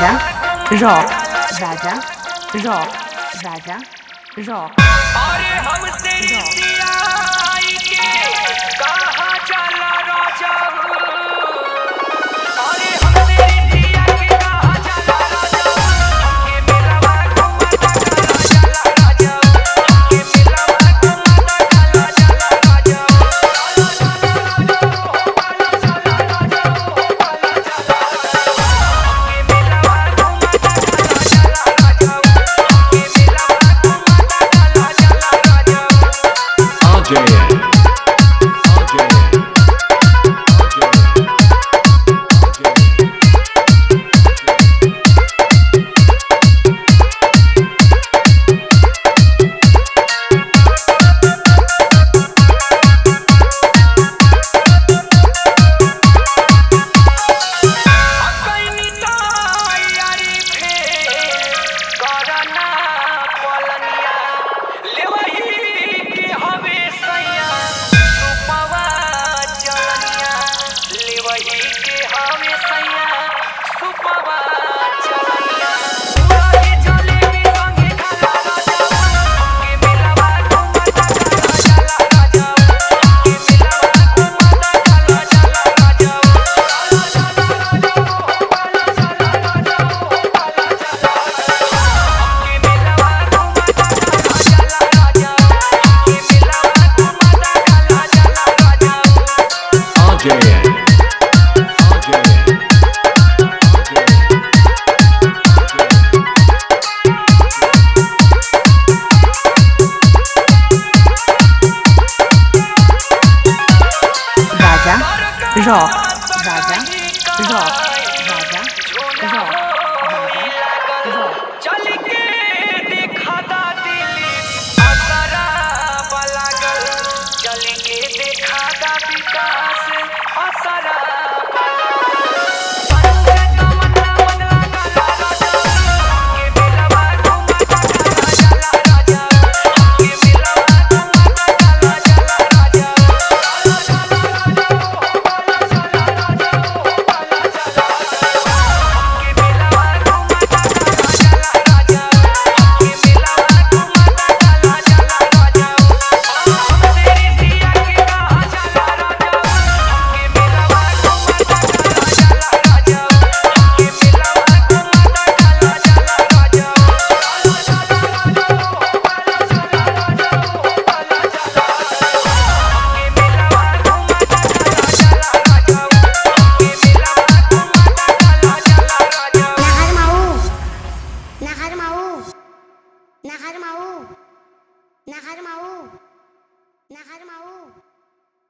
Raja Rock, Raja Rock, Raja Rock. अरे हमसे रिसियाई के कहाँ चला राजा। अरे हमसे रिसिया के कहाँ चला राजा। हमके मिलवा घुमाता चला चला राजा। हमके मिलवा घुमाता चला चला राजा। चला चला राजा हो वाला चला राजा हो वाला चला। हमके मिलवा घुमाता चला चला राजा। हमके मिलवा घुमाता चला चला राजा। RJN. अकैनी तैयारी फेर करना पलनिया। लेवही के हवे सैया सुपवा चलनिया। लेवही के हवे सैया सुपवा चलनिया। उड़ाही जलेबी संगे खाला राजा। हमके मिलवा घुमाता चला चला राजा। हमके मिलवा घुमाता चला चला राजा। चला चला राजा हो वाला चला राजा हो वाला चला। हमके मिलवा घुमाता चला चला राजा। हमके मिलवा घुमाता चला चला राजा। RJN. Raja Rock, Raja Rock, Raja Rock, Raja Rock. चल के देखा दा दिल्ली असरा बलागल। चल के देखा दा विकास असरा बलागल। संजय तमन्ना मनला काला राजा। हमके मिलवा घुमाता चला चला राजा। हमके मिलवा घुमाता चला चला राजा। चला चला राजा हो वाला चला राजा हो वाला चला। हमके मिलवा घुमाता चला चला राजा। हमके मिलवा घुमाता चला चला राजा। हमसे रिसिया के कहाँ चला राजा। हमके मिलवा घुमाता चला चला राजा। हमके मिलवा घुमाता चला चला राजा। चला चला राजा हो वाला चला राजा हो वाला चला। हमके मिलवा घुमाता चला चला राजा। हमके मिलवा घुमाता चला चला राजा। Nahar mau, nahar mau, nahar mau, nahar mau, nahar mau.